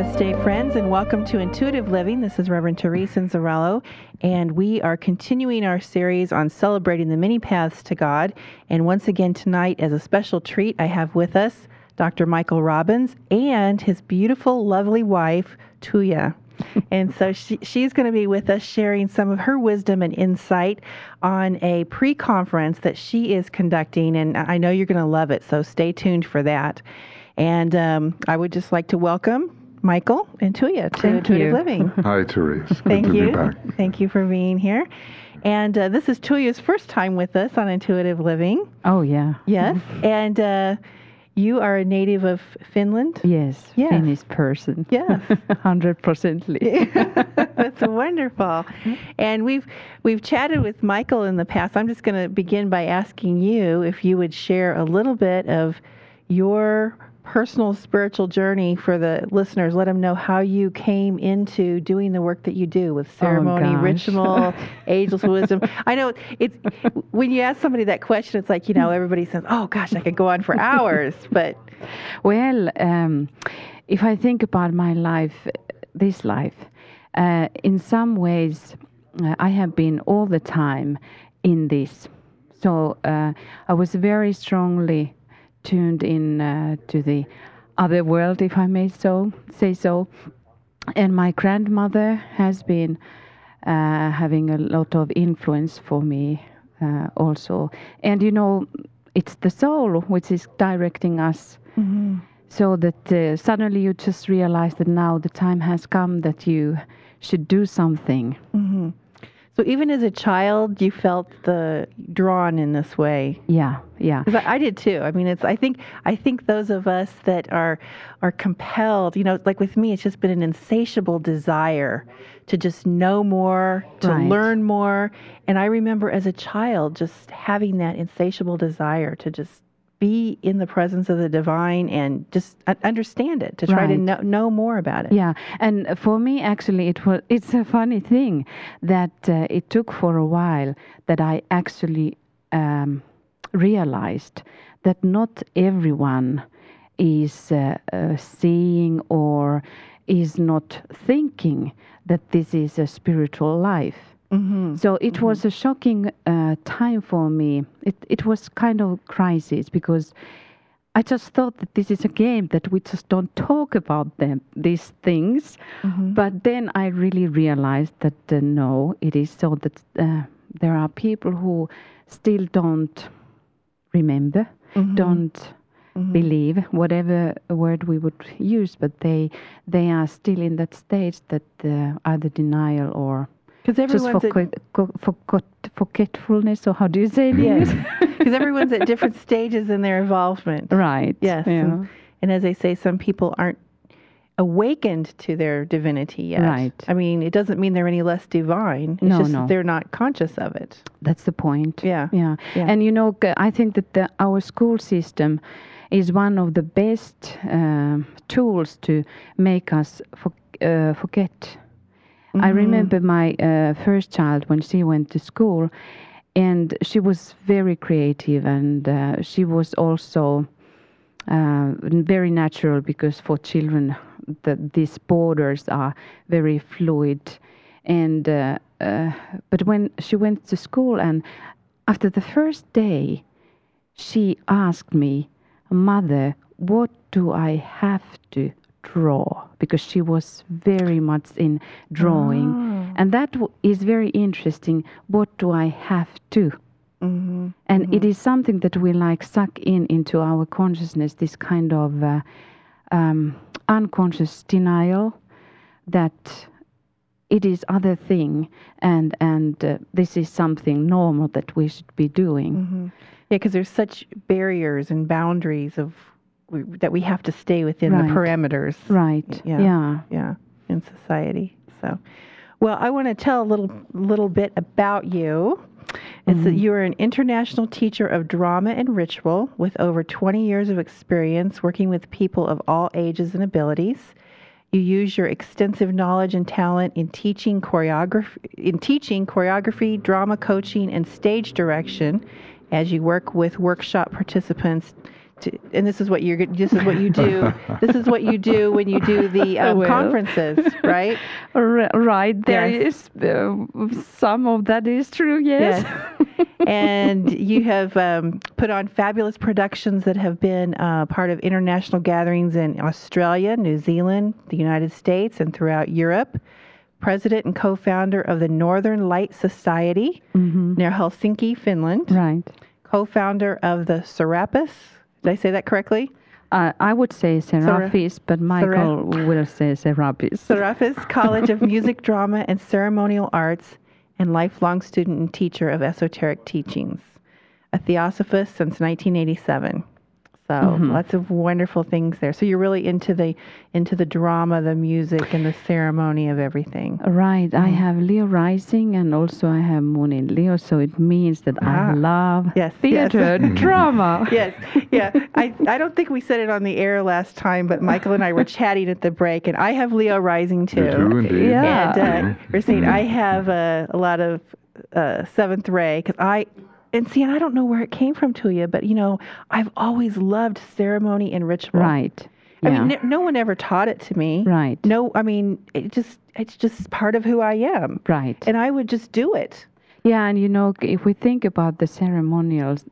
Namaste, friends, and welcome to Intuitive Living. This is Reverend Teresa Inzarello, and we are continuing our series on celebrating the many paths to God. And once again tonight, as a special treat, I have with us Dr. Michael Robbins and his beautiful, lovely wife, Tuya. And so she's going to be with us sharing some of her wisdom and insight on a pre-conference that she is conducting, and I know you're going to love it, so stay tuned for that. And I would just like to welcome Michael and Tuya to Intuitive Living. Hi, Therese. Thank you. Good to be back. Thank you for being here. And this is Tuya's first time with us on Intuitive Living. Oh, yeah. Yes. And you are a native of Finland? Yes. Finnish person. Yes. 100%. That's wonderful. And we've chatted with Michael in the past. I'm just going to begin by asking you if you would share a little bit of your personal spiritual journey for the listeners. Let them know how you came into doing the work that you do with ceremony, ritual, ageless wisdom. I know it's when you ask somebody that question, it's like, everybody says, "Oh gosh, I could go on for hours." But well, if I think about my life, this life, in some ways, I have been all the time in this. So I was very strongly tuned in to the other world, if I may say so. And my grandmother has been having a lot of influence for me also. And it's the soul which is directing us. Mm-hmm. So that suddenly you just realize that now the time has come that you should do something. Mm-hmm. So even as a child, you felt drawn in this way. Yeah. 'Cause I did too. I mean, I think those of us that are compelled, like with me, it's just been an insatiable desire to just know more, to learn more. And I remember as a child just having that insatiable desire to just be in the presence of the divine and just understand it, to try to know more about it. Yeah, and for me, actually, it's a funny thing that it took for a while that I actually realized that not everyone is seeing or is not thinking that this is a spiritual life. Mm-hmm. So it was a shocking time for me. It was kind of a crisis because I just thought that this is a game that we just don't talk about these things. Mm-hmm. But then I really realized that no, it is so that there are people who still don't remember, mm-hmm. don't mm-hmm. believe, whatever word we would use, but they are still in that stage that either denial or just forgetfulness, or how do you say it? Yes, because everyone's at different stages in their involvement. Right. Yes. Yeah. And as I say, some people aren't awakened to their divinity yet. Right. I mean, it doesn't mean they're any less divine. It's just that they're not conscious of it. That's the point. Yeah. And I think that our school system is one of the best tools to make us forget. Mm-hmm. I remember my first child when she went to school, and she was very creative, and she was also very natural, because for children these borders are very fluid. And but when she went to school, and after the first day, she asked me, "Mother, what do I have to draw?" Because she was very much in drawing. Oh. And that is very interesting. What do I have to? Mm-hmm. And mm-hmm. it is something that we suck into our consciousness, this kind of unconscious denial that it is other thing, and this is something normal that we should be doing. Mm-hmm. Yeah, because there's such barriers and boundaries that we have to stay within the parameters. Right. Yeah. In society. So, well, I want to tell a little bit about you. It's that you are an international teacher of drama and ritual with over 20 years of experience working with people of all ages and abilities. You use your extensive knowledge and talent in teaching choreography, drama coaching, and stage direction as you work with workshop participants and this is what you do. This is what you do when you do the conferences, right? Right. There Yes. is some of that is true. Yes. And you have put on fabulous productions that have been part of international gatherings in Australia, New Zealand, the United States, and throughout Europe. President and co-founder of the Northern Light Society near Helsinki, Finland. Right. Co-founder of the Serapis. Did I say that correctly? I would say Serapis, but Michael will say Serapis. Serapis College of Music, Drama, and Ceremonial Arts, and lifelong student and teacher of esoteric teachings. A theosophist since 1987. So lots of wonderful things there. So you're really into the drama, the music, and the ceremony of everything. Right. I have Leo rising, and also I have Moon in Leo. So it means that I love theater, drama. Yes. Yeah. I don't think we said it on the air last time, but Michael and I were chatting at the break, and I have Leo rising too. You do indeed. Yeah. And we're saying I have a lot of seventh ray because And I don't know where it came from, Tuya, but, I've always loved ceremony and ritual. Right. I mean, no one ever taught it to me. Right. No, I mean, it's just part of who I am. Right. And I would just do it. Yeah, and if we think about the ceremonials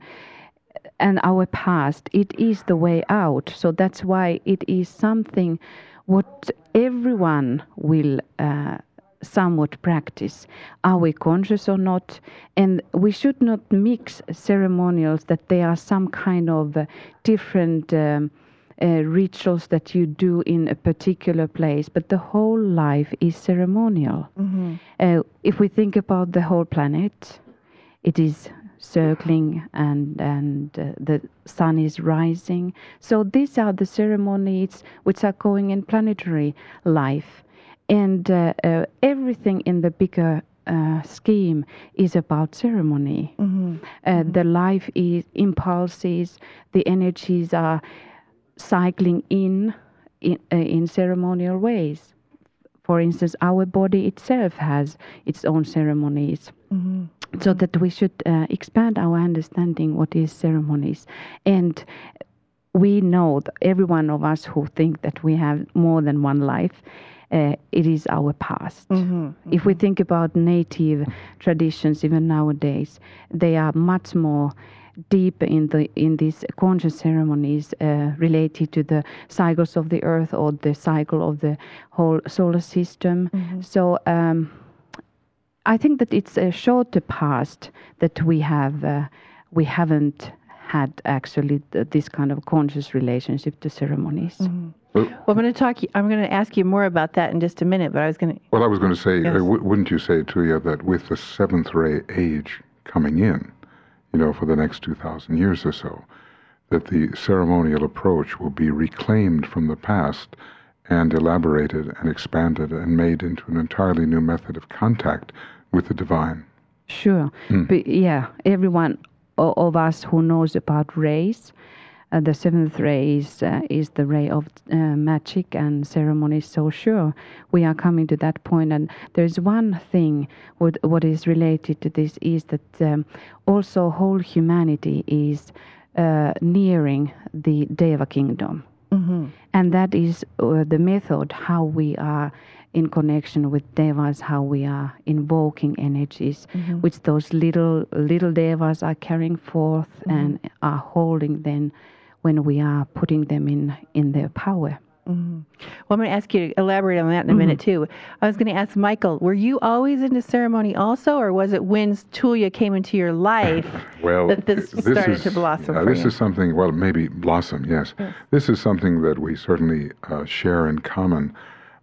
and our past, it is the way out. So that's why it is something what everyone will somewhat practice. Are we conscious or not? And we should not mix ceremonials that they are some kind of different rituals that you do in a particular place, but the whole life is ceremonial. If we think about the whole planet, it is circling and the sun is rising. So these are the ceremonies which are going in planetary life. And everything in the bigger scheme is about ceremony. The life is impulses, the energies are cycling in ceremonial ways. For instance, our body itself has its own ceremonies. So that we should expand our understanding what is ceremonies. And we know, that every one of us who think that we have more than one life, it is our past. If we think about native traditions, even nowadays, they are much more deep in these conscious ceremonies related to the cycles of the earth or the cycle of the whole solar system. So I think that it's a shorter past that we haven't had actually this kind of conscious relationship to ceremonies. Well, I'm going to ask you more about that in just a minute, but I was going to... Well, I was going to say, Yes. Wouldn't you say, Tuya, that with the seventh ray age coming in, for the next 2,000 years or so, that the ceremonial approach will be reclaimed from the past and elaborated and expanded and made into an entirely new method of contact with the divine? Sure. But everyone of us who knows about rays, the seventh ray is the ray of magic and ceremony. So sure, we are coming to that point. And there's one thing what is related to this is that also whole humanity is nearing the Deva kingdom. And that is the method how we are in connection with devas, how we are invoking energies, which those little devas are carrying forth and are holding them when we are putting them in their power. Well, I'm going to ask you to elaborate on that in a minute, too. I was going to ask Michael, were you always into ceremony also, or was it when Tuya came into your life that this started to blossom for this you? is something, maybe blossom, yes. This is something that we certainly share in common.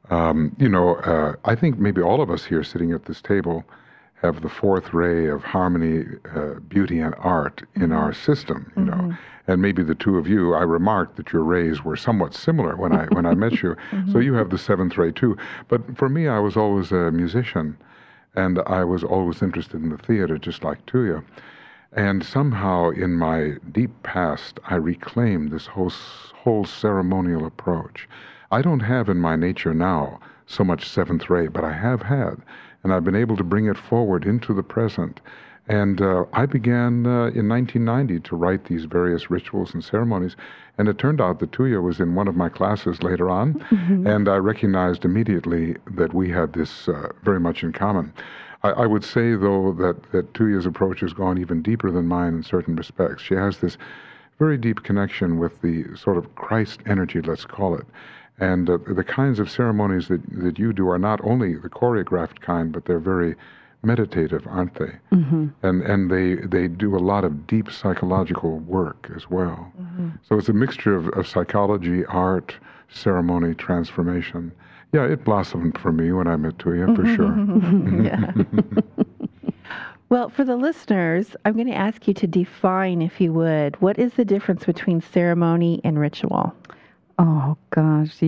I think maybe all of us here sitting at this table have the fourth ray of harmony, beauty, and art in our system, And maybe the two of you, I remarked that your rays were somewhat similar when I met you. So you have the seventh ray too. But for me, I was always a musician, and I was always interested in the theater, just like Tuya. And somehow in my deep past, I reclaimed this whole ceremonial approach. I don't have in my nature now so much seventh ray, but I have had. And I've been able to bring it forward into the present And I began in 1990 to write these various rituals and ceremonies. And it turned out that Tuija was in one of my classes later on. Mm-hmm. And I recognized immediately that we had this very much in common. I would say, though, that Tuija's approach has gone even deeper than mine in certain respects. She has this very deep connection with the sort of Christ energy, let's call it. And the kinds of ceremonies that you do are not only the choreographed kind, but they're very meditative, aren't they? Mm-hmm. And they do a lot of deep psychological work as well. Mm-hmm. So it's a mixture of psychology, art, ceremony, transformation. Yeah, it blossomed for me when I met Tuija, for sure. Yeah. Well, for the listeners, I'm going to ask you to define, if you would, what is the difference between ceremony and ritual? Oh, gosh,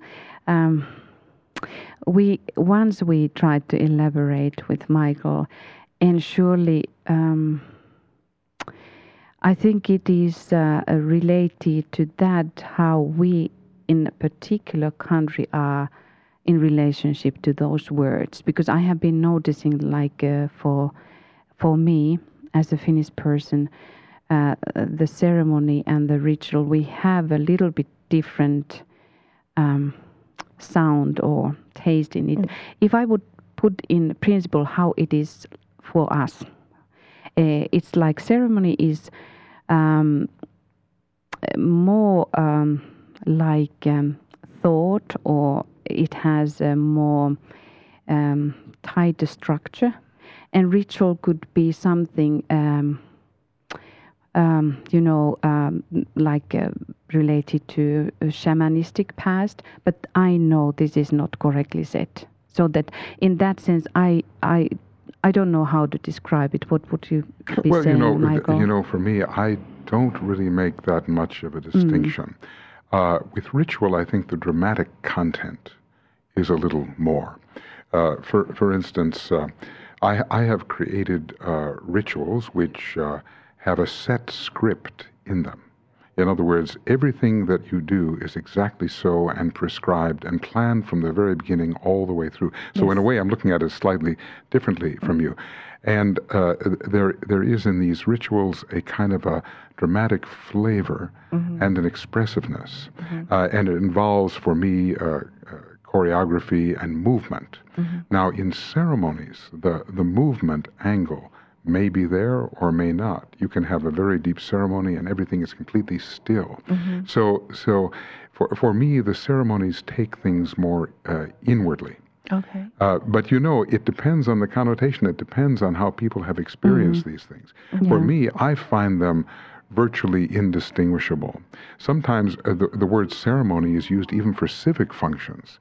we tried to elaborate with Michael, and surely I think it is related to that how we in a particular country are in relationship to those words, because I have been noticing, like for me as a Finnish person, the ceremony and the ritual, we have a little bit different sound or taste in it. If I would put in principle how it is for us, it's like ceremony is more like thought, or it has a more tighter structure, and ritual could be something like related to a shamanistic past, but I know this is not correctly said. So that in that sense, I don't know how to describe it. What would you be saying, Michael? For me, I don't really make that much of a distinction. With ritual, I think the dramatic content is a little more. For instance, I have created rituals which have a set script in them. In other words, everything that you do is exactly so and prescribed and planned from the very beginning all the way through. So yes. In a way, I'm looking at it slightly differently from you. And there is in these rituals a kind of a dramatic flavor and an expressiveness. And it involves, for me, choreography and movement. Now, in ceremonies, the movement angle may be there or may not. You can have a very deep ceremony and everything is completely still. So for me, the ceremonies take things more inwardly. Okay. But it depends on the connotation. It depends on how people have experienced these things. Yeah. For me, I find them virtually indistinguishable. Sometimes the word ceremony is used even for civic functions.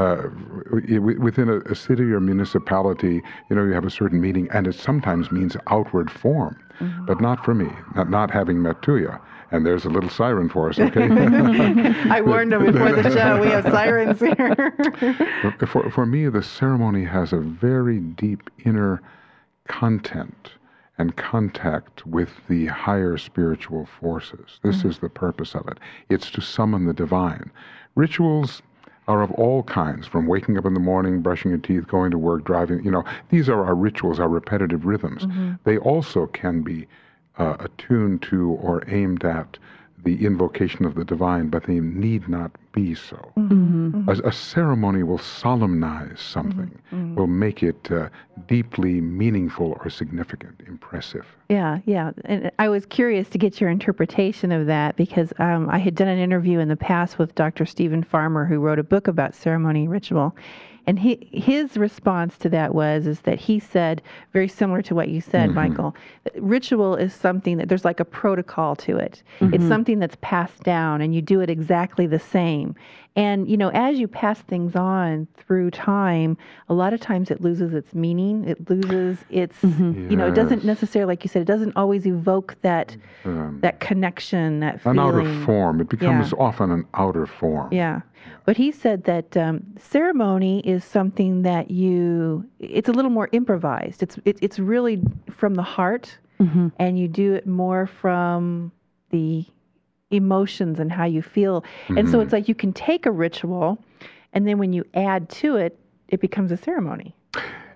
Within a city or municipality, you have a certain meaning, and it sometimes means outward form, but not for me, not having met Tuija. And there's a little siren for us, okay? I warned him before the show. We have sirens here. For me, the ceremony has a very deep inner content and contact with the higher spiritual forces. This is the purpose of it. It's to summon the divine. Rituals are of all kinds, from waking up in the morning, brushing your teeth, going to work, driving. These are our rituals, our repetitive rhythms. They also can be attuned to or aimed at the invocation of the divine, but they need not be so. A ceremony will solemnize something, will make it deeply meaningful or significant, impressive. Yeah. And I was curious to get your interpretation of that, because I had done an interview in the past with Dr. Stephen Farmer, who wrote a book about ceremony and ritual. And his response to that is that he said, very similar to what you said, Michael, that ritual is something that there's like a protocol to it. It's something that's passed down, and you do it exactly the same. And, as you pass things on through time, a lot of times it loses its meaning. It loses its, it doesn't necessarily, like you said, it doesn't always evoke that connection, that feeling. An outer form. It becomes often an outer form. Yeah. But he said that ceremony is something that it's a little more improvised. It's really from the heart, and you do it more from the emotions and how you feel. And so it's like you can take a ritual, and then when you add to it, it becomes a ceremony.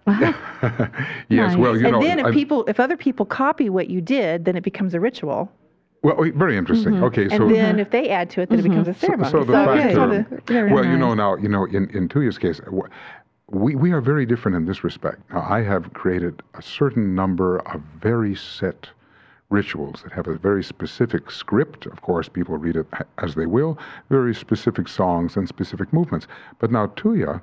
Yes, Nice. well, you And know, then if other people copy what you did, then it becomes a ritual. well, very interesting. Okay, so And then if they add to it, then it becomes a ceremony. so the okay, factor. very Well, you nice. know, now you know in Tuya's case, we are very different in this respect. Now, I have created a certain number of very set rituals that have a very specific script. Of course, people read it as they will. Very specific songs and specific movements. But now Tuya,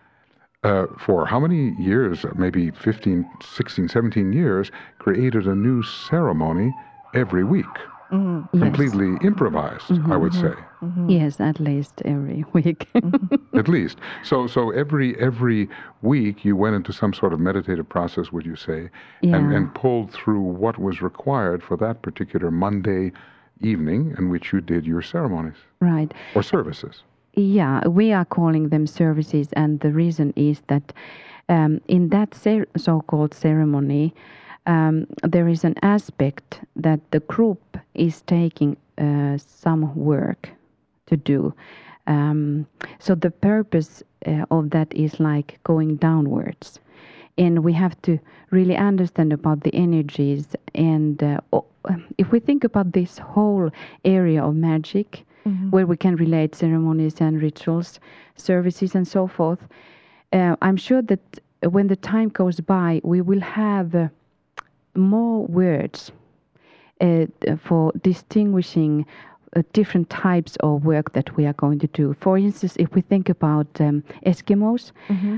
for how many years? Maybe 15, 16, 17 years, created a new ceremony every week. Yes. Completely improvised, I would say. Yes, at least every week. At least. So every week you went into some sort of meditative process, would you say, Yeah. and pulled through what was required for that particular Monday evening in which you did your ceremonies Right. or services. Yeah, we are calling them services, and the reason is that in that so-called ceremony, there is an aspect that the group is taking some work to do. So the purpose of that is like going downwards. And we have to really understand about the energies. And if we think about this whole area of magic, where we can relate ceremonies and rituals, services and so forth, I'm sure that when the time goes by, we will have more words for distinguishing different types of work that we are going to do. For instance, if we think about Eskimos,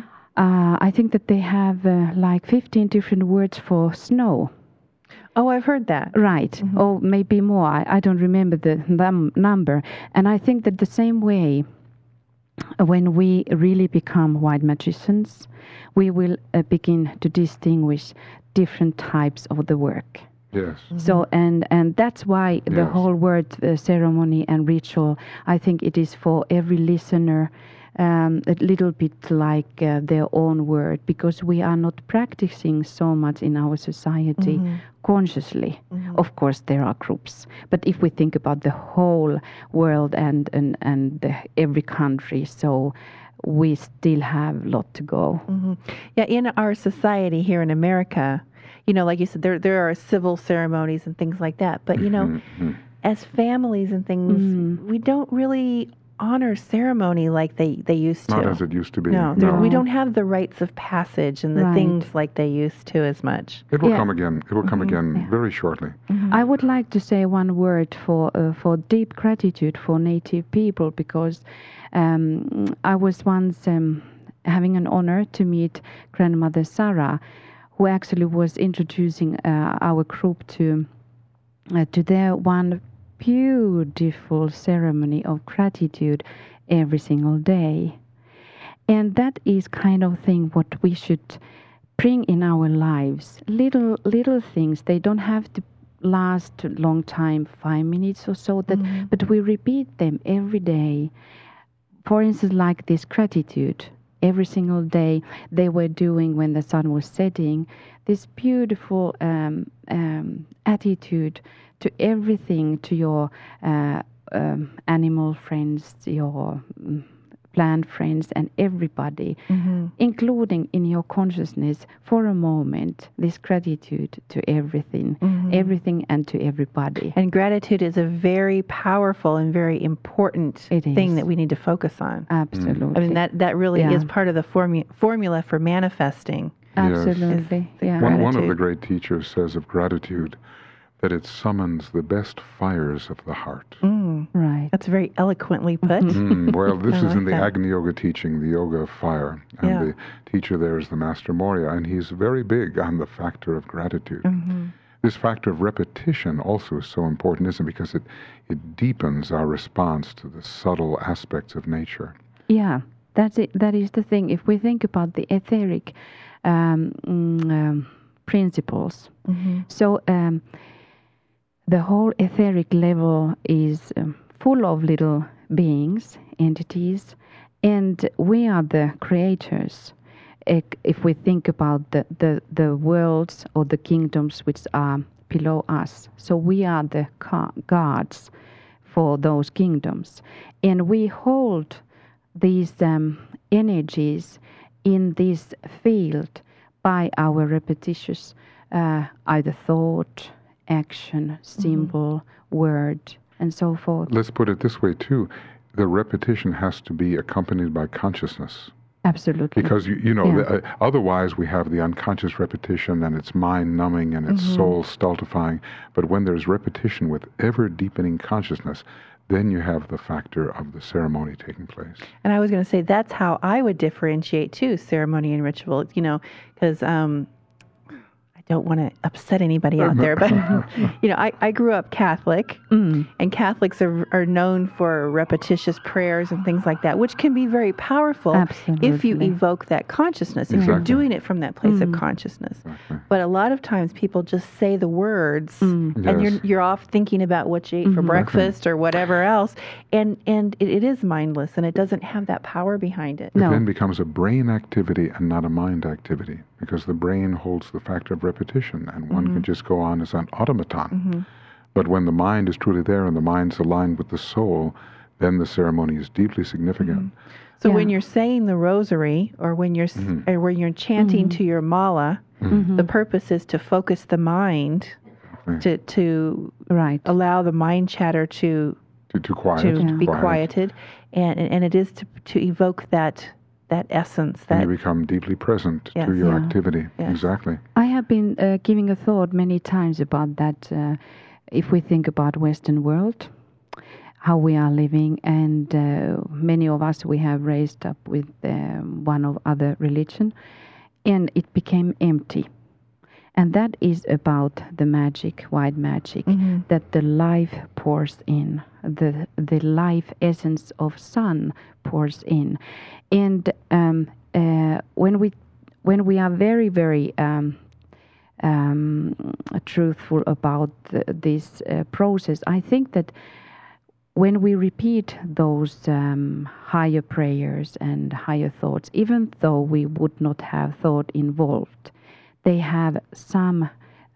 I think that they have like 15 different words for snow. Oh, I've heard that. Right, or maybe more. I don't remember the number. And I think that the same way, when we really become white magicians, we will begin to distinguish different types of the work. Yes. So and that's why the Yes. whole word ceremony and ritual, I think it is for every listener a little bit like their own word, because we are not practicing so much in our society consciously. Of course, there are groups, but if we think about the whole world and every country, so we still have a lot to go. Yeah, in our society here in America, you know, like you said, there are civil ceremonies and things like that. But, you know, as families and things, we don't really honor ceremony like they used to. Not as it used to be. No, we don't have the rites of passage and the Right. things like they used to as much. It will Yeah. come again. It will come again very shortly. I would like to say one word for deep gratitude for Native people, because I was once having an honor to meet Grandmother Sarah, who actually was introducing our group to their one beautiful ceremony of gratitude every single day. And that is kind of thing what we should bring in our lives. Little things. They don't have to last a long time, 5 minutes or so, but we repeat them every day. For instance, like this gratitude. Every single day they were doing when the sun was setting, this beautiful attitude to everything, to your animal friends, your plant friends, and everybody, including in your consciousness for a moment, this gratitude to everything and to everybody. And gratitude is a very powerful and very important thing that we need to focus on. Absolutely. I mean, that really Yeah. is part of the formula for manifesting. Absolutely. Yeah. One of Gratitude. the great teachers says of gratitude that it summons the best fires of the heart. Right. That's very eloquently put. Well, this I is in like the that. Agni Yoga teaching, the Yoga of Fire. And Yeah. the teacher there is the Master Morya, and he's very big on the factor of gratitude. This factor of repetition also is so important, isn't it? Because it deepens our response to the subtle aspects of nature. Yeah, that's it. That is the thing. If we think about the etheric principles, so the whole etheric level is full of little beings, entities, and we are the creators. If we think about the worlds or the kingdoms which are below us, so we are the gods for those kingdoms, and we hold these energies in this field by our repetitious either thought, action, symbol, word, and so forth. Let's put it this way, too. The repetition has to be accompanied by consciousness. Absolutely. Because, otherwise we have the unconscious repetition and it's mind-numbing and it's soul stultifying. But when there's repetition with ever-deepening consciousness, then you have the factor of the ceremony taking place. And I was going to say that's how I would differentiate, too, ceremony and ritual, because I don't want to upset anybody out there, but, I grew up Catholic, and Catholics are known for repetitious prayers and things like that, which can be very powerful if you evoke that consciousness, if you're doing it from that place of consciousness. Exactly. But a lot of times people just say the words, and you're off thinking about what you ate for breakfast or whatever else, and it is mindless, and it doesn't have that power behind it. It then becomes a brain activity and not a mind activity, because the brain holds the factor of repetition, and one can just go on as an automaton. But when the mind is truly there and the mind's aligned with the soul, then the ceremony is deeply significant. So when you're saying the rosary, or when you're chanting to your mala, the purpose is to focus the mind, to allow the mind chatter to be quieted, and it is to evoke that essence. And you become deeply present to your activity. Yes. Exactly. I have been giving a thought many times about that. If we think about Western world, how we are living, and many of us, we have raised up with one of other religion, and it became empty. And that is about the magic, white magic, that the life pours in, the life essence of sun pours in. And when we are very, very truthful about this process, I think that when we repeat those higher prayers and higher thoughts, even though we would not have thought involved, they have some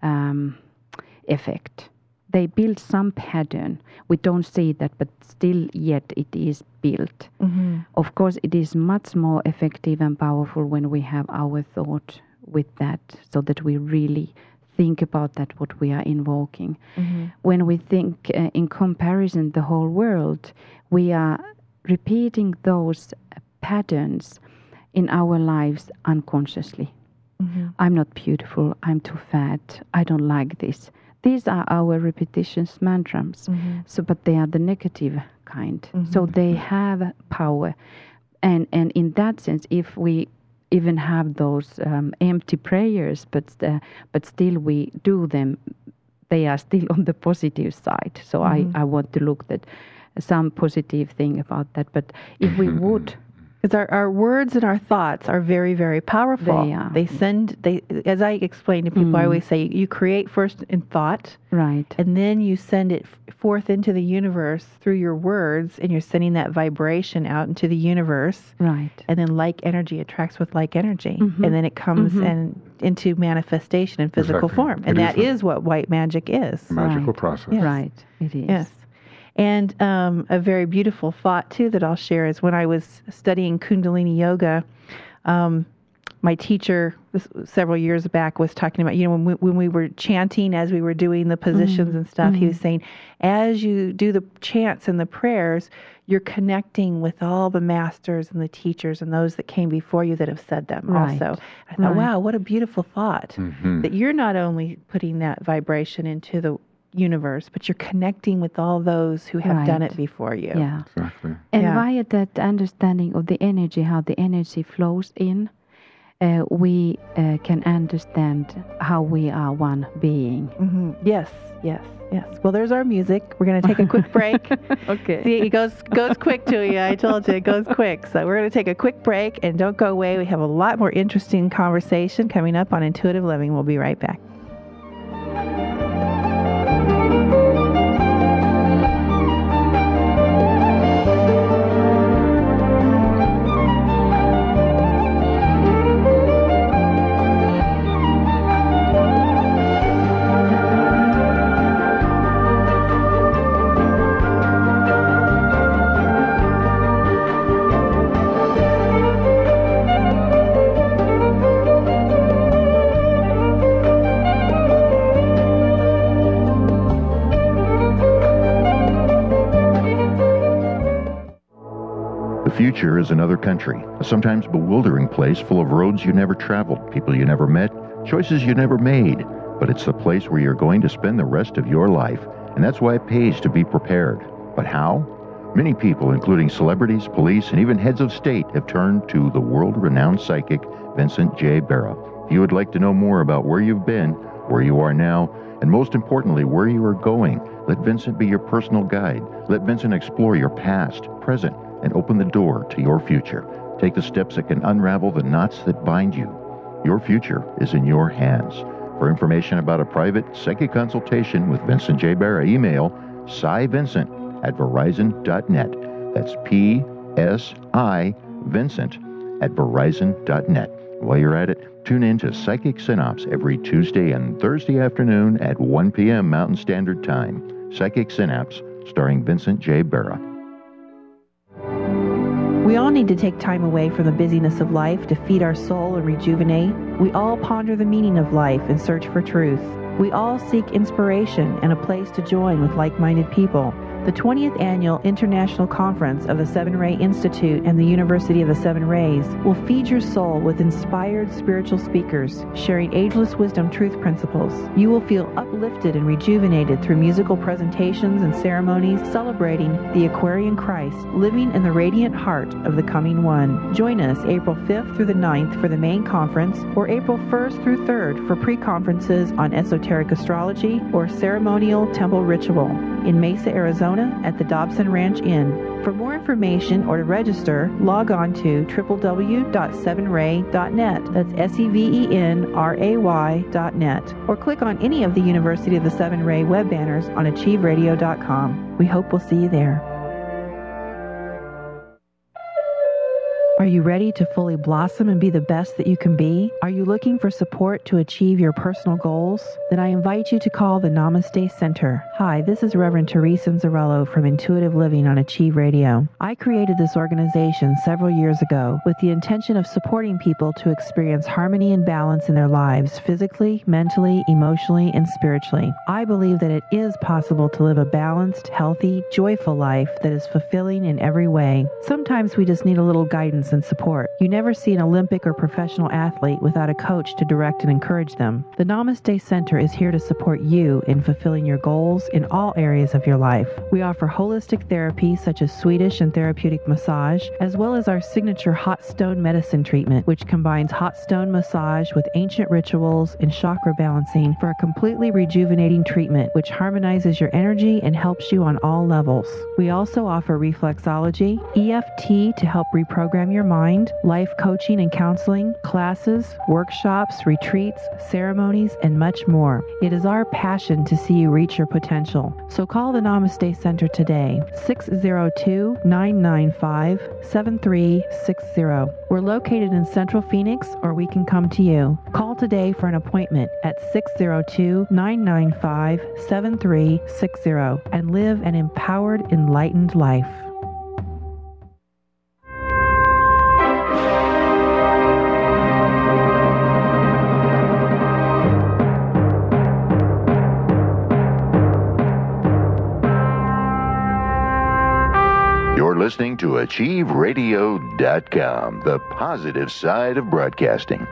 effect. They build some pattern. We don't see that, but still yet it is built. Of course, it is much more effective and powerful when we have our thought with that, so that we really think about that, what we are invoking. When we think in comparison the whole world, we are repeating those patterns in our lives unconsciously. I'm not beautiful, I'm too fat, I don't like this. These are our repetitions, mantras. But they are the negative kind. So they have power. And in that sense, if we even have those empty prayers, but still we do them, they are still on the positive side. So I want to look at some positive thing about that. But if we would... Because our words and our thoughts are very, very powerful. They are. They, as I explain to people, I always say you create first in thought. Right. And then you send it forth into the universe through your words, and you're sending that vibration out into the universe. Right. And then like energy attracts with like energy. And then it comes into manifestation in physical form. And that is what white magic is. A magical process. Yes. Right. It is. Yes. And a very beautiful thought, too, that I'll share is when I was studying Kundalini Yoga, my teacher several years back was talking about, when we were chanting, as we were doing the positions and stuff, he was saying, as you do the chants and the prayers, you're connecting with all the masters and the teachers and those that came before you that have said them also. I thought, wow, what a beautiful thought, that you're not only putting that vibration into the universe, but you're connecting with all those who have done it before you. Yeah. Exactly. And via that understanding of the energy, how the energy flows in, we can understand how we are one being. Yes. Well, there's our music. We're going to take a quick break. Okay. See, it goes quick to you. I told you, it goes quick. So we're going to take a quick break, and don't go away. We have a lot more interesting conversation coming up on Intuitive Living. We'll be right back. The future is another country, a sometimes bewildering place full of roads you never traveled, people you never met, choices you never made. But it's the place where you're going to spend the rest of your life, and that's why it pays to be prepared. But how? Many people, including celebrities, police, and even heads of state, have turned to the world-renowned psychic Vincent J. Barra. If you would like to know more about where you've been, where you are now, and most importantly, where you are going, let Vincent be your personal guide. Let Vincent explore your past, present, and open the door to your future. Take the steps that can unravel the knots that bind you. Your future is in your hands. For information about a private psychic consultation with Vincent J. Barra, email PSI-Vincent@verizon.net. That's PSI Vincent@verizon.net. While you're at it, tune in to Psychic Synapse every Tuesday and Thursday afternoon at 1 p.m. Mountain Standard Time. Psychic Synapse, starring Vincent J. Barra. We all need to take time away from the busyness of life to feed our soul and rejuvenate. We all ponder the meaning of life and search for truth. We all seek inspiration and a place to join with like-minded people. The 20th Annual International Conference of the Seven Ray Institute and the University of the Seven Rays will feed your soul with inspired spiritual speakers, sharing ageless wisdom truth principles. You will feel uplifted and rejuvenated through musical presentations and ceremonies celebrating the Aquarian Christ, living in the radiant heart of the coming one. Join us April 5th through the 9th for the main conference, or April 1st through 3rd for pre-conferences on esoteric astrology or ceremonial temple ritual in Mesa, Arizona, at the Dobson Ranch Inn. For more information or to register, log on to www.sevenray.net. That's SEVENRAY.net. Or click on any of the University of the Seven Ray web banners on achieveradio.com. We hope we'll see you there. Are you ready to fully blossom and be the best that you can be? Are you looking for support to achieve your personal goals? Then I invite you to call the Namaste Center. Hi, this is Reverend Teresa Zarello from Intuitive Living on Achieve Radio. I created this organization several years ago with the intention of supporting people to experience harmony and balance in their lives, physically, mentally, emotionally, and spiritually. I believe that it is possible to live a balanced, healthy, joyful life that is fulfilling in every way. Sometimes we just need a little guidance and support. You never see an Olympic or professional athlete without a coach to direct and encourage them. The Namaste Center is here to support you in fulfilling your goals in all areas of your life. We offer holistic therapy such as Swedish and therapeutic massage, as well as our signature hot stone medicine treatment, which combines hot stone massage with ancient rituals and chakra balancing for a completely rejuvenating treatment which harmonizes your energy and helps you on all levels. We also offer reflexology, EFT to help reprogram your mind, life coaching and counseling, classes, workshops, retreats, ceremonies, and much more. It is our passion to see you reach your potential. So call the Namaste Center today, 602-995-7360. We're located in Central Phoenix, or we can come to you. Call today for an appointment at 602-995-7360 and live an empowered, enlightened life. Listening to AchieveRadio.com, the positive side of broadcasting.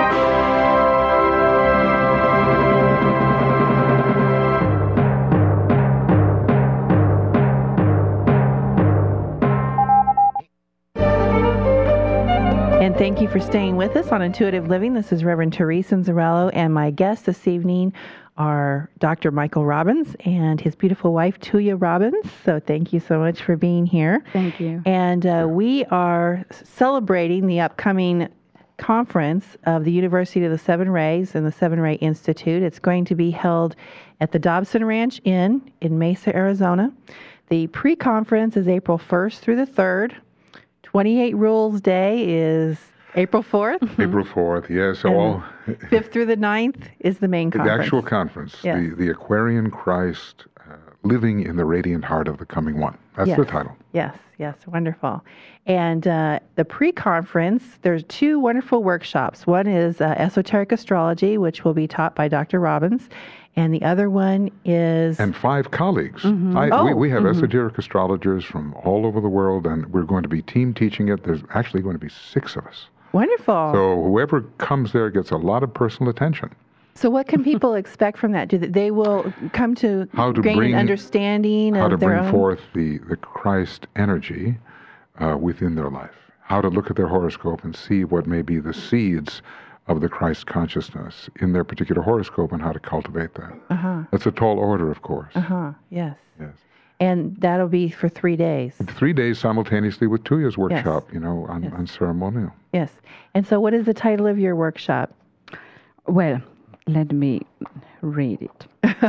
And thank you for staying with us on Intuitive Living. This is Reverend Teresa Zarello, and my guests this evening are Dr. Michael Robbins and his beautiful wife, Tuya Robbins. So thank you so much for being here. Thank you. And we are celebrating the upcoming conference of the University of the Seven Rays and the Seven Ray Institute. It's going to be held at the Dobson Ranch Inn in Mesa, Arizona. The pre-conference is April 1st through the 3rd. 28 Rules Day is April 4th. April 4th, yes. So all 5th through the 9th is the main conference. The actual conference, Yes. the Aquarian Christ, Living in the Radiant Heart of the Coming One. That's Yes. the title. Yes, wonderful. And the pre-conference, there's two wonderful workshops. One is Esoteric Astrology, which will be taught by Dr. Robbins, and the other one is... And 5 colleagues. Oh. We have esoteric astrologers from all over the world, and we're going to be team teaching it. There's actually going to be 6 of us. Wonderful. So whoever comes there gets a lot of personal attention. So what can people expect from that? They will come to gain an understanding how of to their bring own... forth the Christ energy within their life, how to look at their horoscope and see what may be the seeds of the Christ consciousness in their particular horoscope and how to cultivate that. That's a tall order, of course. Yes. Yes. And that'll be for 3 days. 3 days simultaneously with Tuya's workshop, on ceremonial. Yes. And so what is the title of your workshop? Well, let me read it,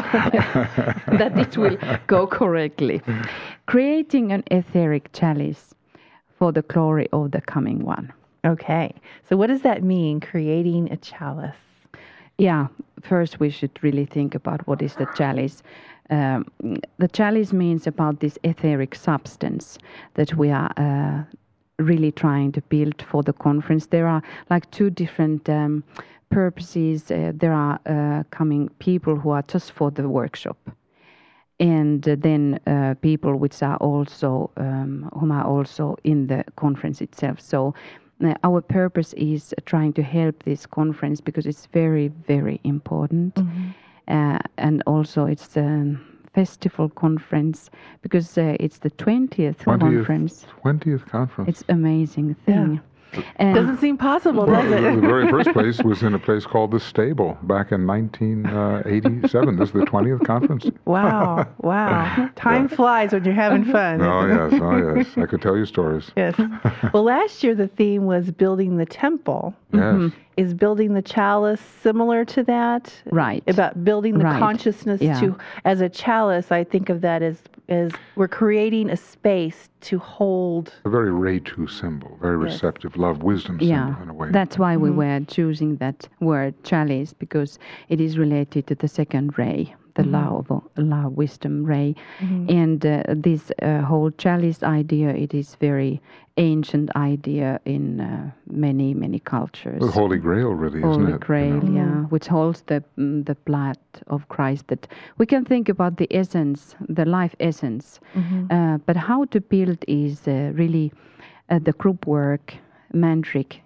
that it will go correctly. Creating an etheric chalice for the glory of the coming one. Okay. So what does that mean, creating a chalice? Yeah, first we should really think about what is the chalice. The chalice means about this etheric substance that we are really trying to build for the conference. There are like 2 different purposes. There are coming people who are just for the workshop, and then people which are also whom are also in the conference itself. So our purpose is trying to help this conference because it's very, very important, and also it's a festival conference because it's the 20th conference. 20th conference. It's amazing thing. Yeah. Doesn't seem possible, does it? The very first place was in a place called The Stable back in 1987. This is the 20th conference. Wow. Time flies when you're having fun. Oh, yes. I could tell you stories. Yes. Well, last year the theme was building the temple. Yes. Is building the chalice similar to that? Right. About building the consciousness as a chalice, I think of that as we're creating a space to hold. A very Ray-2 symbol, very receptive, love, wisdom symbol in a way. That's why we were choosing that word chalice, because it is related to the second ray, the love, wisdom ray. And this whole chalice idea, it is very ancient idea in many, many cultures. The Holy Grail, really, isn't it? Holy Grail, which holds the blood of Christ. That we can think about the essence, the life essence. But how to build is really the group work, mantric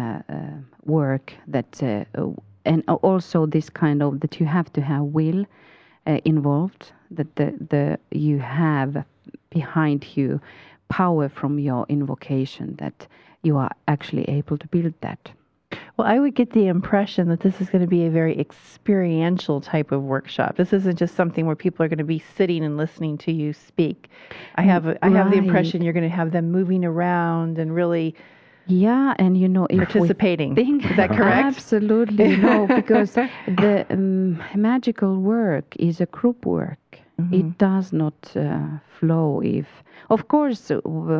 work that, and also this kind of that you have to have will involved. That you have behind you power from your invocation, that you are actually able to build that. Well, I would get the impression that this is going to be a very experiential type of workshop. This isn't just something where people are going to be sitting and listening to you speak. I have the impression you're going to have them moving around and really and if participating. Is that correct? Absolutely, because the magical work is a group work. It does not flow if, of course,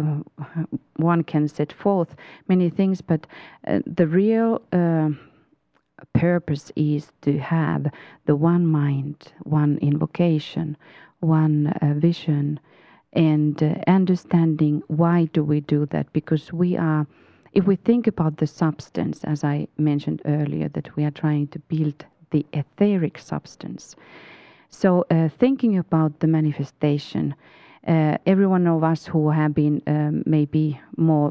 one can set forth many things, but the real purpose is to have the one mind, one invocation, one vision, and understanding why do we do that. Because we are, if we think about the substance, as I mentioned earlier, that we are trying to build the etheric substance. So thinking about the manifestation, every one of us who have been maybe more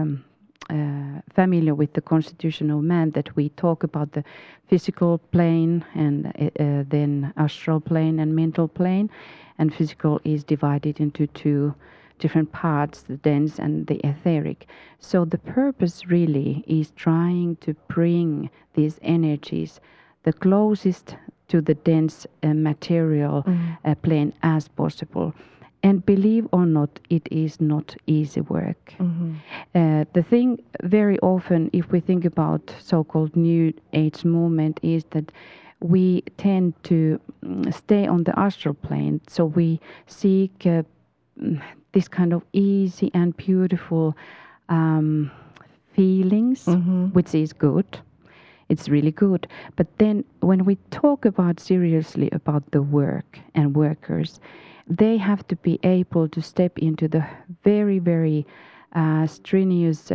familiar with the constitution of man, that we talk about the physical plane and then astral plane and mental plane, and physical is divided into 2 different parts, the dense and the etheric. So the purpose really is trying to bring these energies the closest to the dense material plane as possible. And believe or not, it is not easy work. The thing very often, if we think about so-called New Age movement, is that we tend to stay on the astral plane. So we seek this kind of easy and beautiful feelings, which is good. It's really good. But then when we talk about seriously about the work and workers, they have to be able to step into the very, very strenuous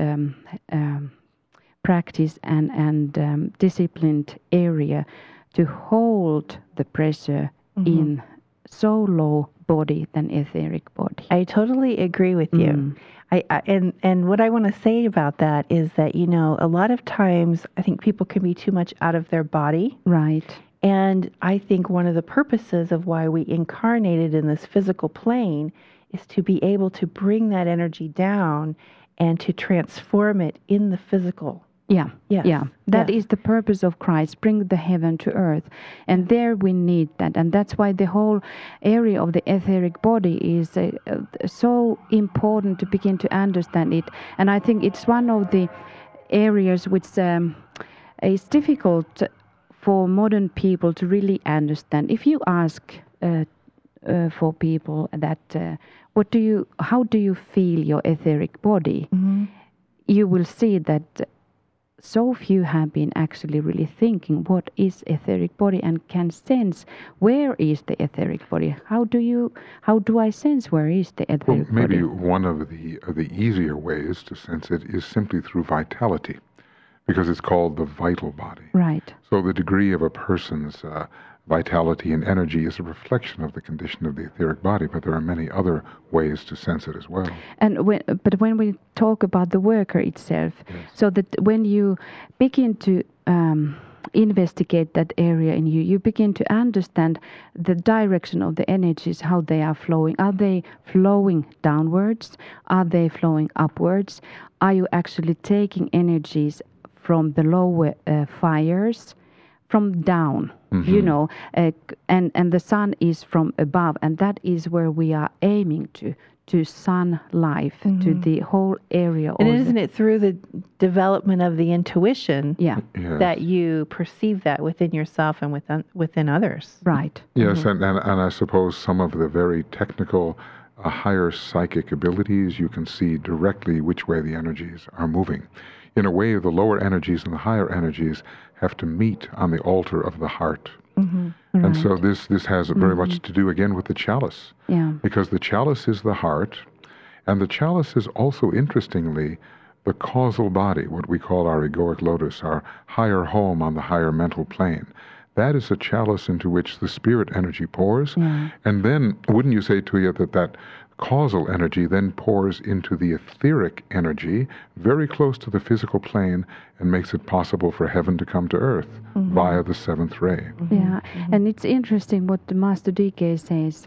practice and disciplined area to hold the pressure in so low body than etheric body. I totally agree with you. And what I want to say about that is that, you know, a lot of times I think people can be too much out of their body. Right. And I think one of the purposes of why we incarnated in this physical plane is to be able to bring that energy down and to transform it in the physical. Yeah, Yes. yeah. That Yes. is the purpose of Christ, bring the heaven to earth. And there we need that. And that's why the whole area of the etheric body is so important to begin to understand it. And I think it's one of the areas which is difficult for modern people to really understand. If you ask for people that, how do you feel your etheric body? You will see that so few have been actually really thinking what is etheric body and can sense where is the etheric body. How do I sense where is the etheric Maybe body? one of the easier ways to sense it is simply through vitality, because it's called the vital body. Right. So the degree of a person's vitality and energy is a reflection of the condition of the etheric body, but there are many other ways to sense it as well. And when we talk about the worker itself, so that when you begin to investigate that area in you, you begin to understand the direction of the energies, how they are flowing. Are they flowing downwards? Are they flowing upwards? Are you actually taking energies from the lower fires, from down? You know, and the sun is from above, and that is where we are aiming to sun life, to the whole area. And isn't it through the development of the intuition Yeah. Yes. that you perceive that within yourself and within others? Right. Yes, and I suppose some of the very technical, higher psychic abilities, you can see directly which way the energies are moving. In a way, the lower energies and the higher energies have to meet on the altar of the heart. And so this has very much to do, again, with the chalice. Yeah. Because the chalice is the heart, and the chalice is also, interestingly, the causal body, what we call our egoic lotus, our higher home on the higher mental plane. That is a chalice into which the spirit energy pours. And then, wouldn't you say, Tuija, that causal energy then pours into the etheric energy very close to the physical plane and makes it possible for heaven to come to earth via the seventh ray. Yeah, and it's interesting what the Master DK says.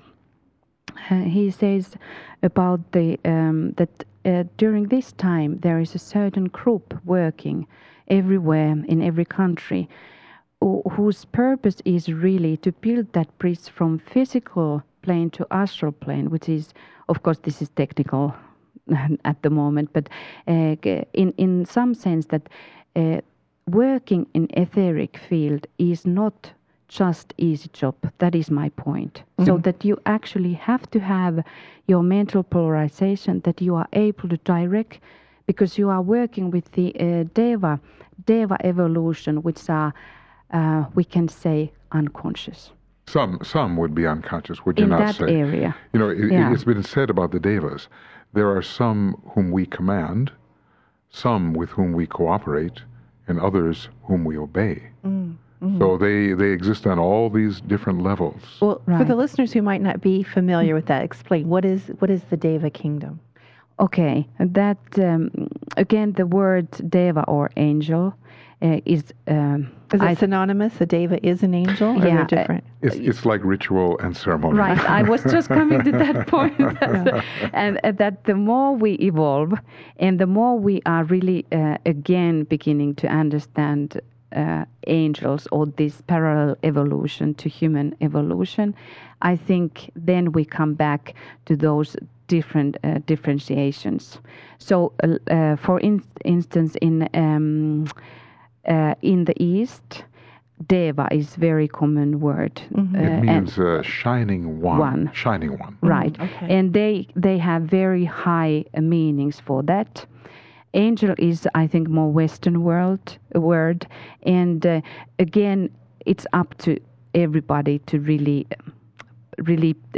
He says about that during this time there is a certain group working everywhere in every country whose purpose is really to build that bridge from physical plane to astral plane, which is, of course, this is technical at the moment, but in some sense that working in etheric field is not just easy job. That is my point. So that you actually have to have your mental polarization, that you are able to direct, because you are working with the Deva evolution, which are, we can say, unconscious. Some would be unconscious, would you In not that say? area. You know, Yeah. it's been said about the Devas, there are some whom we command, some with whom we cooperate, and others whom we obey. So they exist on all these different levels. Well, for Right. the listeners who might not be familiar with that, explain what is the Deva kingdom? Okay, that again, the word Deva or angel is. Is it synonymous? The Deva is an angel, or Yeah, they're different? It's like ritual and ceremony. Right, I was just coming to that point. And that the more we evolve and the more we are really, again, beginning to understand angels or this parallel evolution to human evolution, I think then we come back to those different differentiations. So, for instance, in the East, Deva is very common word. It means shining one. Shining one. Right. Okay. And they have very high meanings for that. Angel is, I think, more Western word. And again, it's up to everybody to really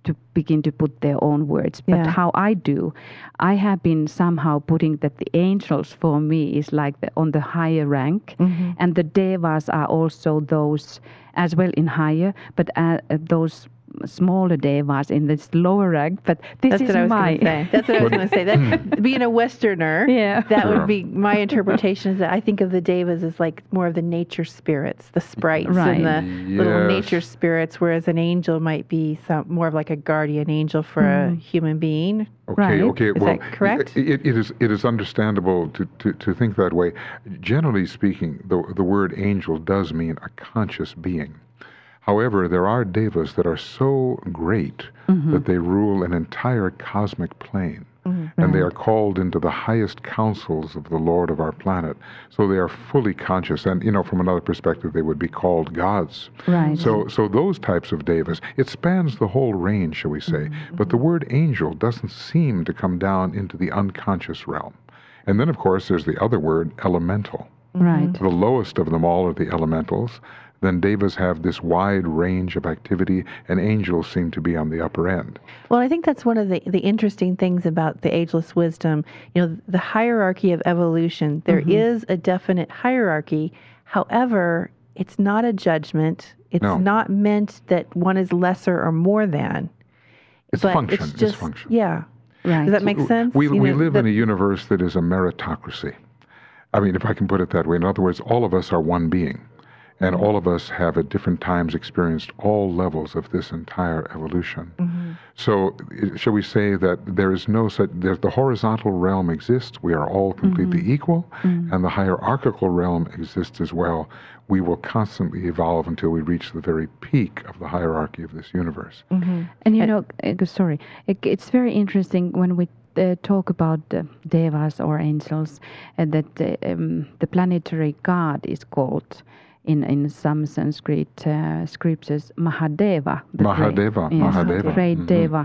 to begin to put their own words. But how I do, I have been somehow putting that the angels for me is like on the higher rank, and the devas are also those as well in higher, but those smaller devas in this lower rank. But this is my. That's what I was going to say. That being a Westerner, that would be my interpretation. Is that I think of the devas as like more of the nature spirits, the sprites and the little nature spirits, whereas an angel might be more of like a guardian angel for a human being. Okay. Is well, that correct? It is understandable to think that way. Generally speaking, the word angel does mean a conscious being. However, there are devas that are so great that they rule an entire cosmic plane. And they are called into the highest councils of the Lord of our planet. So they are fully conscious. And, from another perspective, they would be called gods. Right. So those types of devas, it spans the whole range, shall we say. But the word angel doesn't seem to come down into the unconscious realm. And then, of course, there's the other word, elemental. Right. The lowest of them all are the elementals. Then devas have this wide range of activity, and angels seem to be on the upper end. Well, I think that's one of the interesting things about the ageless wisdom. The hierarchy of evolution. There is a definite hierarchy. However, it's not a judgment. It's not meant that one is lesser or more than. It's function. It's function. Yeah. Right. Does that make sense? We live in a universe that is a meritocracy. I mean, if I can put it that way. In other words, all of us are one being. And all of us have at different times experienced all levels of this entire evolution. So, shall we say that there is no such, the horizontal realm exists, we are all completely equal, and the hierarchical realm exists as well. We will constantly evolve until we reach the very peak of the hierarchy of this universe. And it's very interesting when we talk about devas or angels, that the planetary god is called in some Sanskrit scriptures Mahadeva. Mahadeva. Great Deva.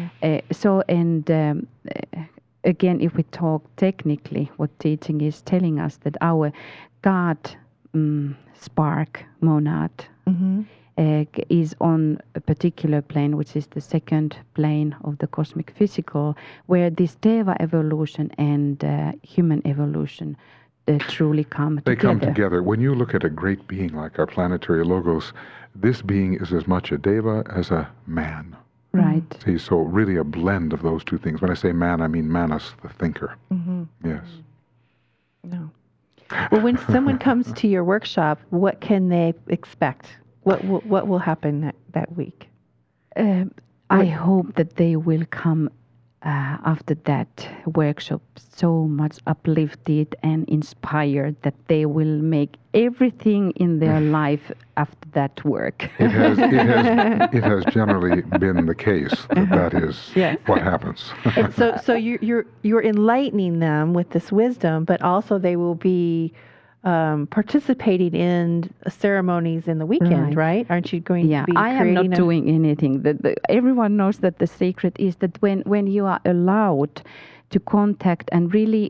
Again, if we talk technically, what teaching is telling us that our God spark monad is on a particular plane, which is the second plane of the cosmic physical, where this Deva evolution and human evolution truly come together. They come together. When you look at a great being like our planetary logos, this being is as much a deva as a man. Right. See, so really a blend of those two things. When I say man, I mean Manas, the thinker. Yes. No. Well, when someone comes to your workshop, what can they expect? What will happen that week? I hope that they will come after that workshop so much uplifted and inspired that they will make everything in their life after that work. It has generally been the case that is what happens. And so you're enlightening them with this wisdom, but also they will be participating in ceremonies in the weekend, right? Aren't you going to be I am not doing anything. Everyone knows that the secret is that when you are allowed to contact and really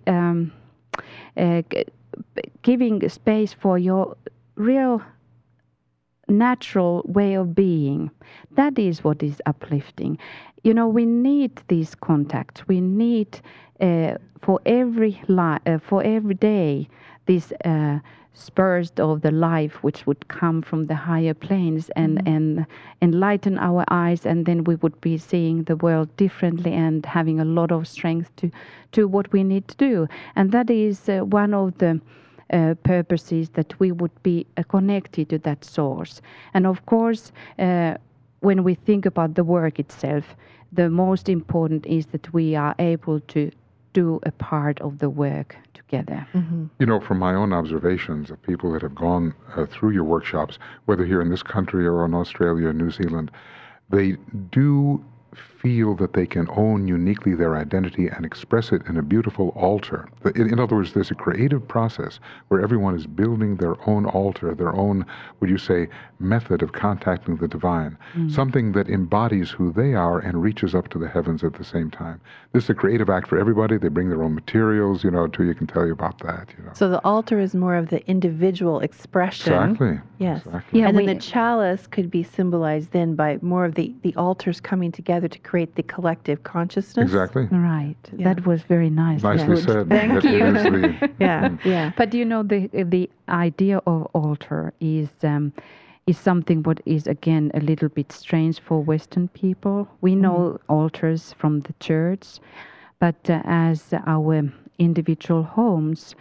giving space for your real natural way of being, that is what is uplifting. We need these contacts. We need for every day this spurs of the life which would come from the higher planes and enlighten our eyes, and then we would be seeing the world differently and having a lot of strength to what we need to do. And that is one of the purposes, that we would be connected to that source. And of course, when we think about the work itself, the most important is that we are able to do a part of the work together. From my own observations of people that have gone through your workshops, whether here in this country or in Australia or New Zealand, they do feel that they can own uniquely their identity and express it in a beautiful altar. In other words, there's a creative process where everyone is building their own altar, their own, would you say, method of contacting the divine, something that embodies who they are and reaches up to the heavens at the same time. This is a creative act for everybody. They bring their own materials, Tuya can tell you about that. So the altar is more of the individual expression. Exactly. Yes. Exactly. Yeah, and then the chalice could be symbolized then by more of the altars coming together to create the collective consciousness. Exactly. Right. Yeah. That was very nice. Nicely said. Thank It you. is the- Yeah. But the idea of altar is something what is again a little bit strange for Western people. We know altars from the church, but as our individual homes,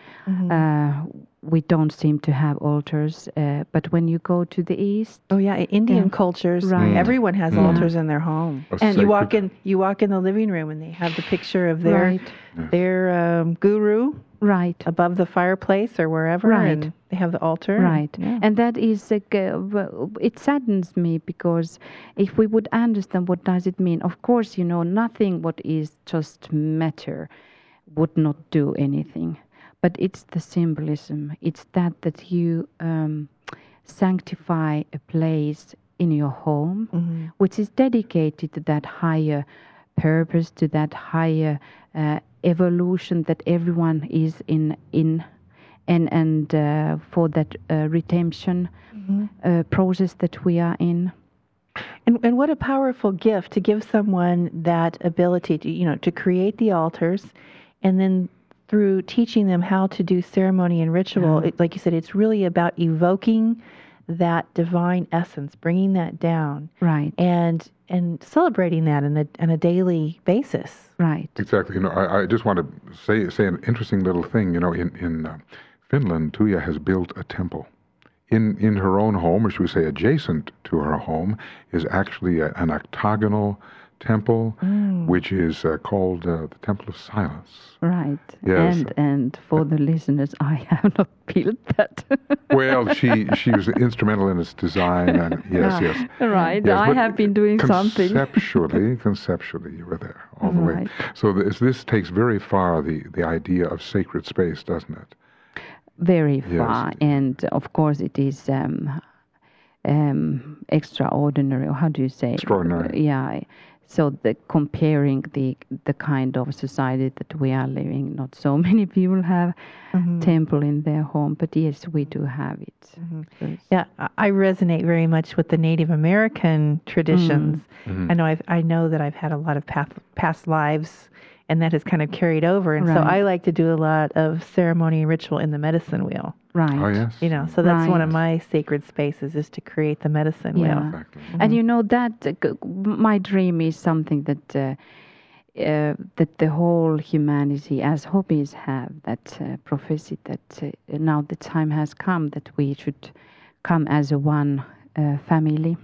we don't seem to have altars. But when you go to the east, Oh yeah, Indian cultures, Right. everyone has altars in their home. A And you sacred- walk in the living room and they have the picture of their Right. their guru right, above the fireplace or wherever, Right. and they have the altar. right, Yeah. and that is it saddens me because if we would understand what does it mean, of course, nothing what is just matter would not do anything. But it's the symbolism. It's that you sanctify a place in your home, which is dedicated to that higher purpose, to that higher evolution that everyone is in and for that redemption process that we are in. And what a powerful gift to give someone that ability to to create the altars, and then through teaching them how to do ceremony and ritual, like you said, it's really about evoking that divine essence, bringing that down, Right. and celebrating that on a daily basis. Right. Exactly. I just want to say an interesting little thing. In Finland, Tuija has built a temple. In her own home, or should we say adjacent to her home, is actually an octagonal temple, which is called the Temple of Silence. Right. Yes. And for the listeners, I have not built that. Well, she was instrumental in its design, and yes. Right. Yes, I but have been doing something. Conceptually, you were there all the way. Right. So this takes very far the idea of sacred space, doesn't it? Very Yes. far, and of course it is extraordinary. Or how do you say? Extraordinary. Yeah. So comparing the kind of society that we are living, not so many people have temple in their home, but yes, we do have it. Yeah, I resonate very much with the Native American traditions. I know that I've had a lot of past lives, and that has kind of carried over. And so Right. I like to do a lot of ceremony and ritual in the medicine wheel. Right. Oh, yes. So that's one of Right. my sacred spaces, is to create the medicine Yeah. wheel. Exactly. And that my dream is something that the whole humanity as hobbies have, that prophecy that now the time has come that we should come as a one family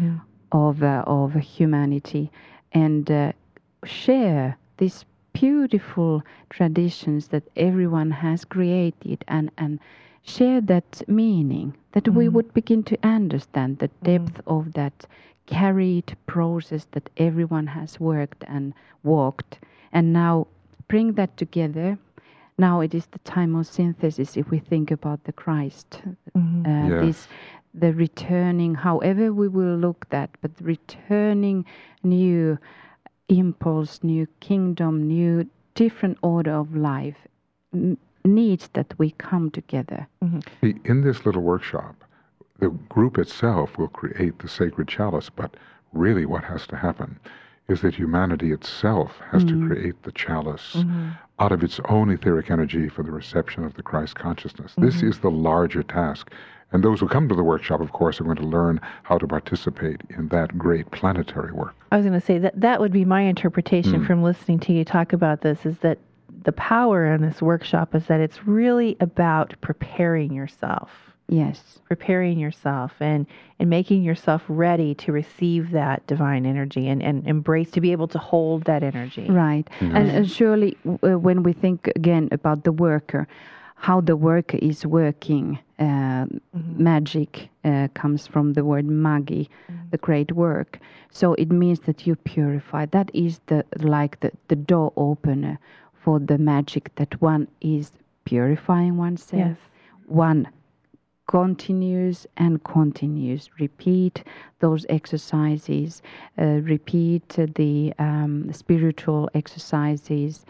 of humanity and share these beautiful traditions that everyone has created and share that meaning, that we would begin to understand the depth of that carried process that everyone has worked and walked, and now bring that together. Now it is the time of synthesis if we think about the Christ. Yes. The returning, however we will look that, but returning new impulse, new kingdom, new different order of life needs that we come together. See, in this little workshop, the group itself will create the sacred chalice, but really what has to happen is that humanity itself has to create the chalice out of its own etheric energy for the reception of the Christ consciousness. This is the larger task. And those who come to the workshop, of course, are going to learn how to participate in that great planetary work. I was going to say that would be my interpretation from listening to you talk about this, is that the power in this workshop is that it's really about preparing yourself. Yes. Preparing yourself and making yourself ready to receive that divine energy and embrace, to be able to hold that energy. Right. And surely when we think again about the worker, how the work is working. Magic comes from the word magi, the great work. So it means that you purify. That is the door opener for the magic, that one is purifying oneself. Yes. One continues, repeat those exercises, repeat the spiritual exercises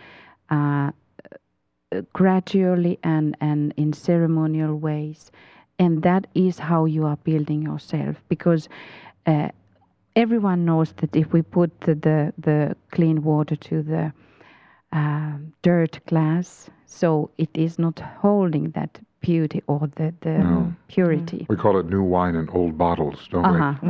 gradually and in ceremonial ways. And that is how you are building yourself, because everyone knows that if we put the clean water to the dirt glass, so it is not holding that beauty or the purity. We call it new wine in old bottles, don't we?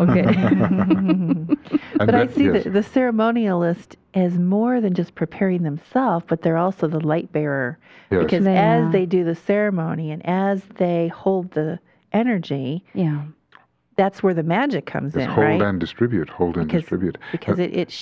Okay. But I see the ceremonialist as more than just preparing themselves, but they're also the light bearer. Yes. Because as they do the ceremony and as they hold the energy, that's where the magic comes in, hold right? And distribute, hold and distribute. Because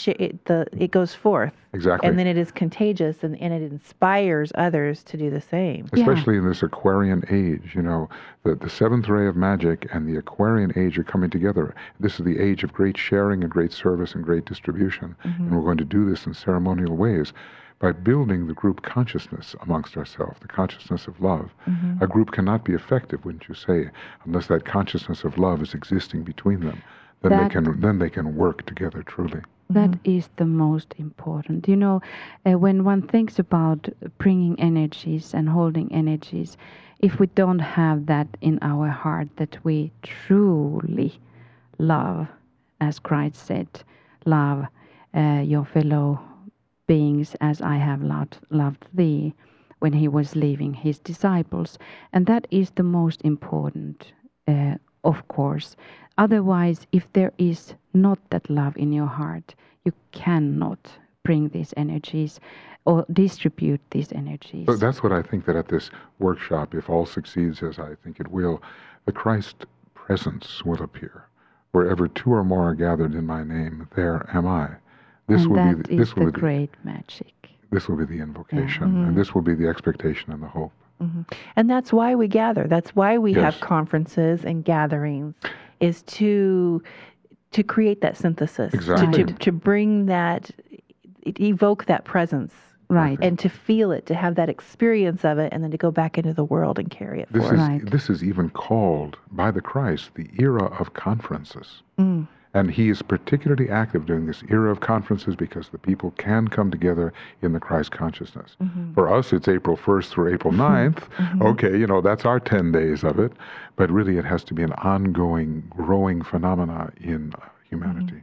it goes forth. Exactly. And then it is contagious, and it inspires others to do the same. Especially in this Aquarian age, the seventh ray of magic and the Aquarian age are coming together. This is the age of great sharing and great service and great distribution. And we're going to do this in ceremonial ways by building the group consciousness amongst ourselves, the consciousness of love. A group cannot be effective, wouldn't you say, unless that consciousness of love is existing between them. Then they can work together truly. That is the most important. When one thinks about bringing energies and holding energies, if we don't have that in our heart, that we truly love, as Christ said, love your fellow beings as I have loved thee, when he was leaving his disciples. And that is the most important, of course. Otherwise, if there is not that love in your heart, you cannot bring these energies or distribute these energies. So that's what I think, that at this workshop, if all succeeds as I think it will, the Christ presence will appear. Wherever two or more are gathered in my name, there am I. This will be the great magic. This will be the invocation, and this will be the expectation and the hope. And that's why we gather. That's why we have conferences and gatherings, is to create that synthesis, exactly. to bring that, evoke that presence, right, and to feel it, to have that experience of it, and then to go back into the world and carry it forward. This is even called by the Christ the era of conferences. And he is particularly active during this era of conferences because the people can come together in the Christ consciousness. For us, it's April 1st through April 9th. Okay, that's our 10 days of it. But really, it has to be an ongoing, growing phenomena in humanity.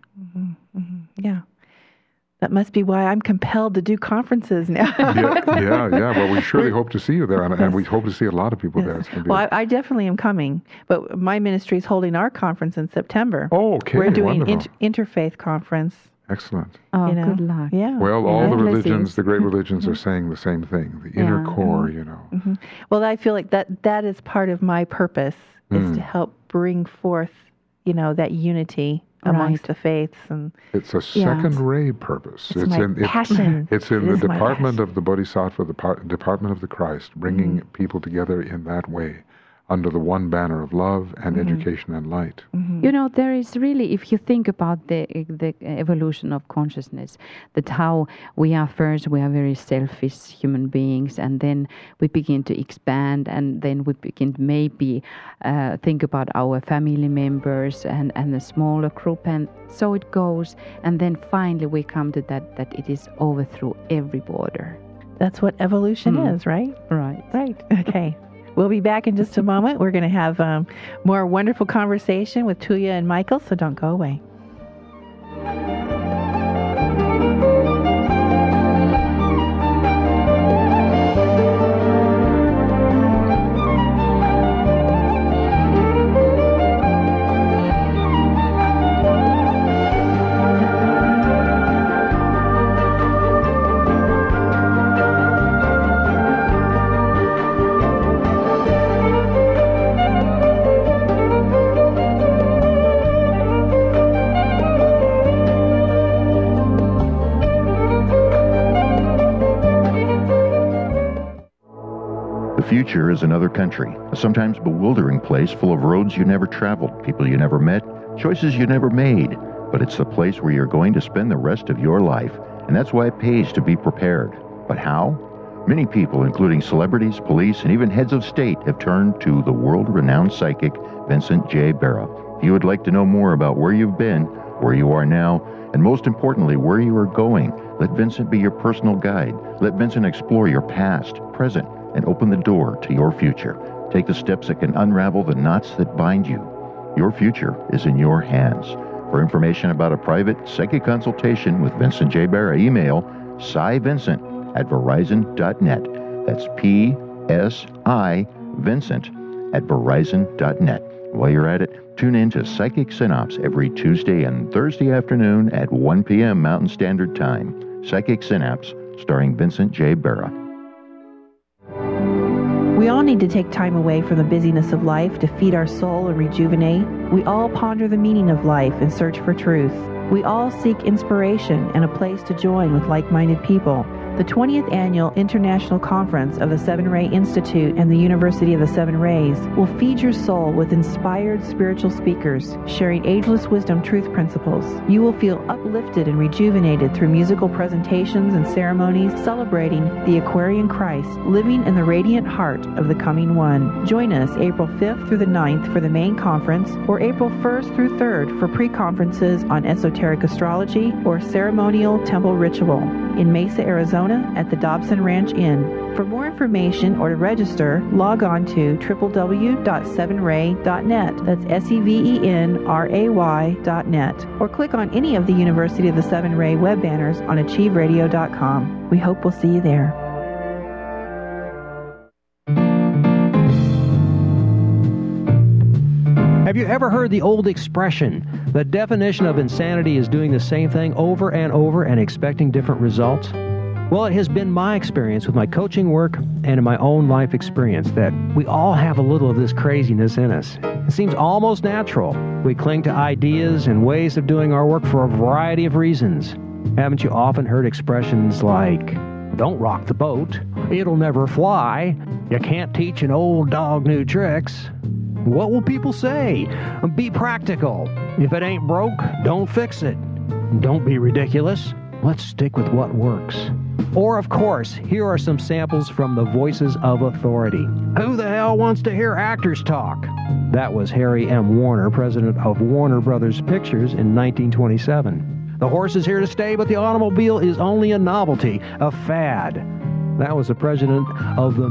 Yeah. That must be why I'm compelled to do conferences now. Yeah. Well, we surely hope to see you there, and we hope to see a lot of people there. Well, I definitely am coming, but my ministry is holding our conference in September. Oh, okay. We're doing interfaith conference. Excellent. Oh, good luck. Yeah. Well, all the religions, the great religions, are saying the same thing. The inner core, Well, I feel like that is part of my purpose, is to help bring forth, that unity amongst the faiths. And it's a second-ray purpose. It's my passion. It's in the department of the Bodhisattva, the department of the Christ, bringing people together in that way, under the one banner of love and education and light. There is really, if you think about the evolution of consciousness, that how we are very selfish human beings, and then we begin to expand, and then we begin to maybe think about our family members and the smaller group, and so it goes, and then finally we come to that it is over through every border. That's what evolution is, right? Right. Okay. We'll be back in just a moment. We're going to have more wonderful conversation with Tuija and Michael, so don't go away. future is another country, a sometimes bewildering place full of roads you never traveled, people you never met, choices you never made. But it's the place where you're going to spend the rest of your life, and that's why it pays to be prepared. But how? Many people, including celebrities, police, and even heads of state, have turned to the world-renowned psychic Vincent J. Barra. If you would like to know more about where you've been, where you are now, and most importantly, where you are going, let Vincent be your personal guide. Let Vincent explore your past, present, and open the door to your future. Take the steps that can unravel the knots that bind you. Your future is in your hands. For information about a private psychic consultation with Vincent J. Barra, email PSI@verizon.net. That's PSI Vincent@verizon.net. While you're at it, tune in to Psychic Synapse every Tuesday and Thursday afternoon at 1 p.m. Mountain Standard Time. Psychic Synapse, starring Vincent J. Barra. We all need to take time away from the busyness of life to feed our soul and rejuvenate. We all ponder the meaning of life and search for truth. We all seek inspiration and a place to join with like-minded people. The 20th Annual International Conference of the Seven Ray Institute and the University of the Seven Rays will feed your soul with inspired spiritual speakers, sharing ageless wisdom truth principles. You will feel uplifted and rejuvenated through musical presentations and ceremonies celebrating the Aquarian Christ, living in the radiant heart of the coming one. Join us April 5th through the 9th for the main conference, or April 1st through 3rd for pre-conferences on esoteric astrology or ceremonial temple ritual in Mesa, Arizona at the Dobson Ranch Inn. For more information or to register, log on to www.sevenray.net. That's SEVENRAY.net. Or click on any of the University of the Seven Ray web banners on achieveradio.com. We hope we'll see you there. Have you ever heard the old expression, the definition of insanity is doing the same thing over and over and expecting different results? Well, it has been my experience with my coaching work and in my own life experience that we all have a little of this craziness in us. It seems almost natural. We cling to ideas and ways of doing our work for a variety of reasons. Haven't you often heard expressions like, don't rock the boat, it'll never fly, you can't teach an old dog new tricks? What will people say? Be practical. If it ain't broke, don't fix it. Don't be ridiculous. Let's stick with what works. Or, of course, here are some samples from the voices of authority. Who the hell wants to hear actors talk? That was Harry M. Warner, president of Warner Brothers Pictures in 1927. The horse is here to stay, but the automobile is only a novelty, a fad. That was the president of the